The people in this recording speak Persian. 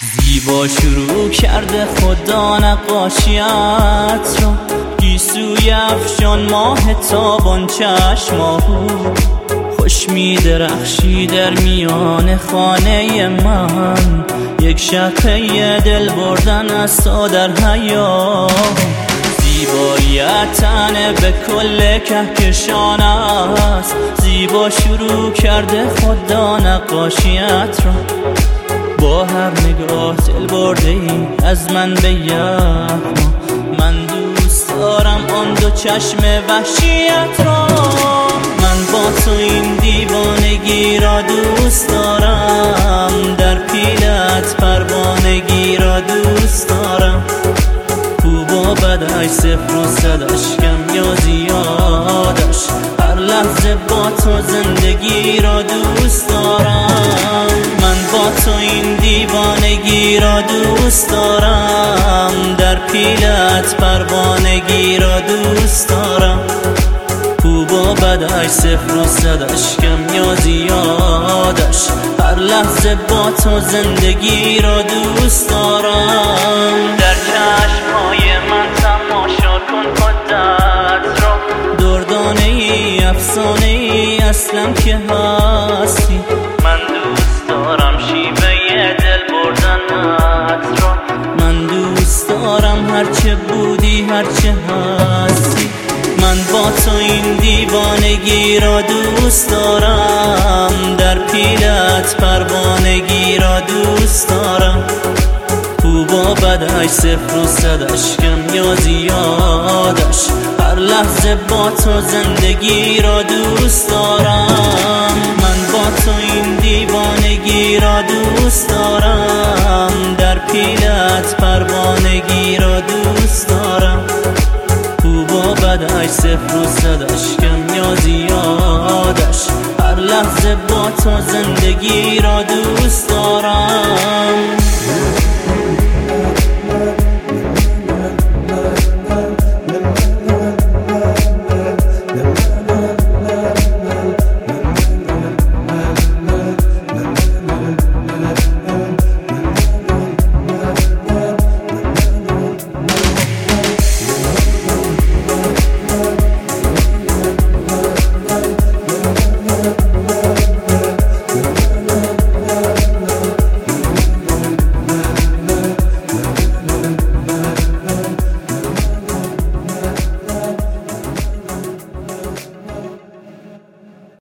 زیبا شروع کرده خدا نقاشیت را، گیسوی افشان ماه تابان چشماهو خوش می درخشی در میان خانه من. یک شقه دل بردن از تو در حیا، زیباییت تنه به کل کهکشان است. زیبا شروع کرده خدا نقاشیت را، با هر نگاه دل برده ای از من به یخما. من دوست دارم آن دو چشم وحشیت را، من با تو این دیوانگی را دوست دارم. در پیلت پروانگی را دوست دارم. خوب و بدش صفر و صدش کم یا زیادش، هر لحظه با تو زندگی را دوست دارم. من با تو این دیوانگی را دوست دارم. در پیلت پروانگی را دوست دارم. خوب و بدش صفر و صدش کم یا زیادش، هر لحظه با تو زندگی را دوست دارم. در چشمهای من تماشا کن خودت را، دردانه ای افسانه ای اصلا که هستی. من دوست دارم شیوه دل بردنت را، من دوست دارم هرچه بودی هرچه هستی. من با تو این دیوانگی را دوست دارم. در پیلت پروانگی را دوست دارم. خوب و بدش صفر و صدش کم یا زیادش، هر لحظه با تو زندگی را دوست دارم. من با تو این دیوانگی را دوست دارم. در پیلت پروانگی را دوست دارم. خوب و بدش صفر و صدش کم یا زیادش، هر لحظه با تو زندگی را دوست دارم.